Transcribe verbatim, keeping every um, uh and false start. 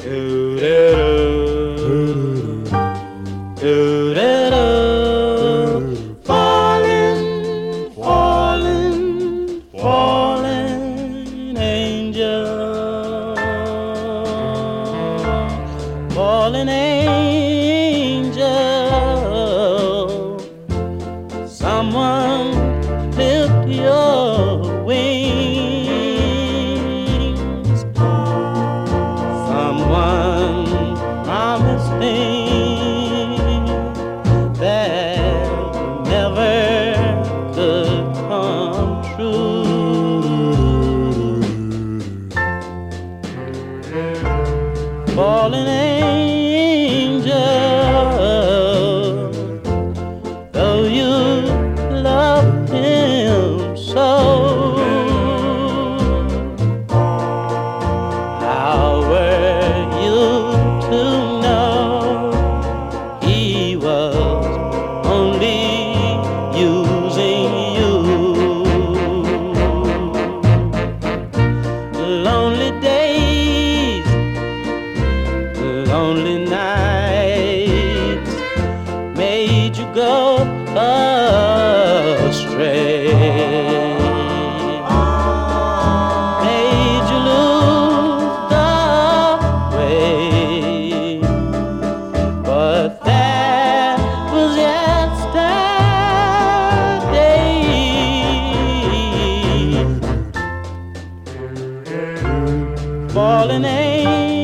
Do-do-do. Do-do-do. Falling, falling, falling angel, falling angel. Someone lift your wings. Someone promised things that never could come true. Fallen angel, though you loved him so, how were you to know he was only using you? Lonely days, lonely nights made you go astray, made you lose the way. But that was yesterday. Fallen angel,